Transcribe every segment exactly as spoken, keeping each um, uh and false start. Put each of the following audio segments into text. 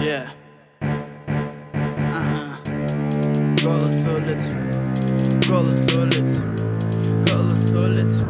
Yeah. Ага. Голос улиц, голос улиц, голос улиц.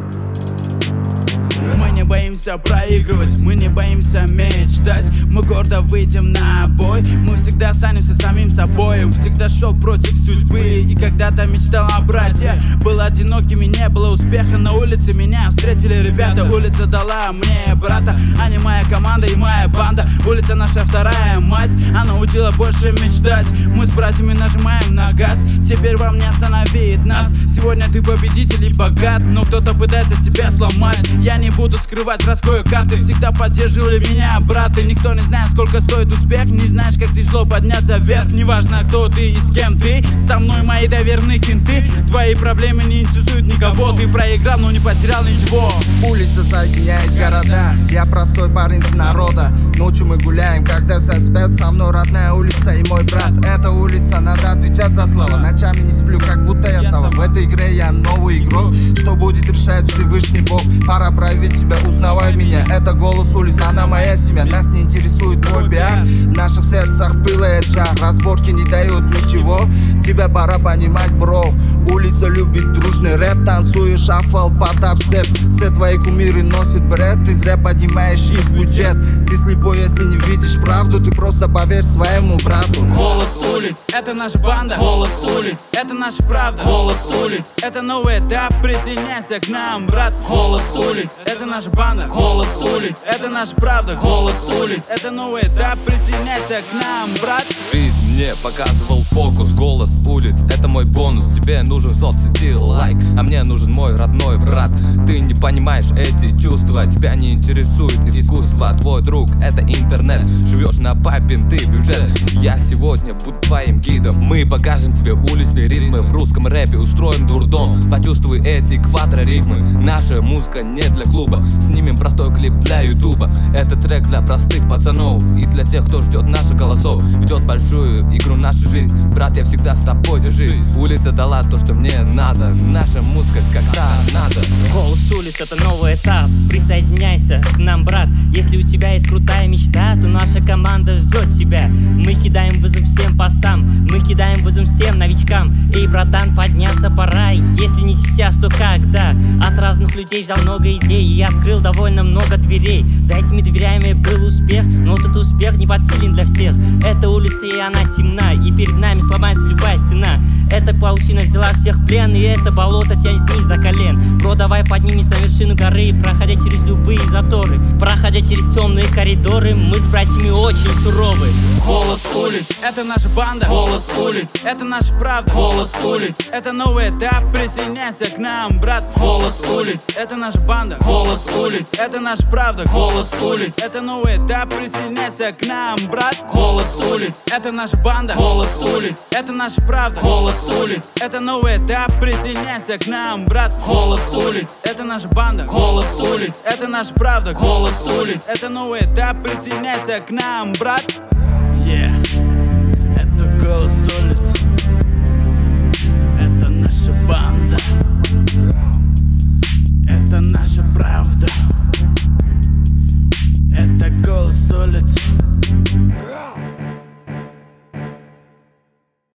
Мы не боимся проигрывать, мы не боимся мечтать. Мы гордо выйдем на бой, мы всегда останемся самим собой. Всегда шел против судьбы и когда-то мечтал о брате. Был одиноким и не было успеха. На улице меня встретили ребята. Улица дала мне брата, а не моя команда и моя банда. Улица наша вторая мать, она учила больше мечтать. Мы с братьями нажимаем на газ, теперь вам не остановит нас. Сегодня ты победитель и богат, но кто-то пытается тебя сломать. Я не буду скрывать, раскрою карты. Всегда поддерживали меня браты. Никто не знает, сколько стоит успех. Не знаешь, как тяжело подняться вверх. Неважно, кто ты и с кем ты, со мной мои доверенные кенты. Твои проблемы не интересуют никого. Ты проиграл, но не потерял ничего. Улица соединяет города. Я простой парень с народа. Ночью мы гуляем, когда все спят. Со мной родная улица и мой брат. Эта улица, надо отвечать за слово. Ночами не сплю, как будто я сова. В этой игре я новый игрок. Что будет решать Всевышний Бог. Пора проявить себя, узнавай меня. Это голос улиц, она моя семья. Нас не интересует твой пиар. В наших сердцах пылает жар. Разборки не дают ничего. Тебя пора понимать, бро. Улица любит дружный рэп. Танцуешь шаффл под апстеп. Все твои кумиры носят бред. Ты зря поднимаешь их бюджет. Ты слепой, если не видишь правду. Ты просто поверь своему брату. Голос улиц, это наша банда. Голос улиц, это наша правда. Голос улиц, это новый этап. Присоединяйся к нам, брат. Голос улиц, это наша банда. Голос улиц, это наша правда. Голос улиц, это новый этап. Присоединяйся к нам, брат. Жизнь мне показывал фокус. Голос улиц, это мой бонус. Тебе нужен в соцсети лайк, а мне нужен мой родной брат. Ты не понимаешь эти чувства, тебя не интересует искусство. Твой друг — это интернет, живешь на папин ты бюджет. Я сегодня буду твоим гидом. Мы покажем тебе уличные ритмы. В русском рэпе устроим дурдом. Почувствуй эти квадроритмы. Наша музыка не для клуба. Снимем простой клип для ютуба. Это трек для простых пацанов и для тех, кто ждет наших голосов. Ведет большую игру наша жизнь. Брат, я всегда с тобой, держись. Улица дала то, что мне надо. Наша музыка как-то надо. Голос улиц — это новый этап. Присоединяйся к нам, брат. Если у тебя есть крутая мечта, то наша команда ждет тебя. Мы кидаем вызов всем постам, мы кидаем вызов всем новичкам. Эй, братан, подняться пора. Если не сейчас, то когда? От разных людей взял много идей и открыл довольно много дверей. За этими дверями был успех, но этот успех не подсилен для всех. Эта улица, и она темна, и перед нами сломается любая стена. Эта паутина взяла всех в плен, и это болото тянет вниз до колен. Бро, давай поднимемся на вершину горы, проходя через любые заторы, проходя через темные коридоры. Мы с братьями очень суровы. Голос улиц, это наша банда. Голос улиц, это наша правда. Голос улиц, это новый этап. Присоединяйся к нам, брат. Голос улиц, это наша банда. Голос улиц, это наша правда. Голос улиц, это новый этап. Присоединяйся к нам, брат. Голос улиц, это наша банда. Голос улиц, это наша правда. Голос улиц, это новый этап. Присоединяйся к нам, брат. Голос улиц, это наша банда. Голос улиц, это наша правда. Голос улиц, это новый этап. Присоединяйся к нам, брат. Yeah, это голос улиц.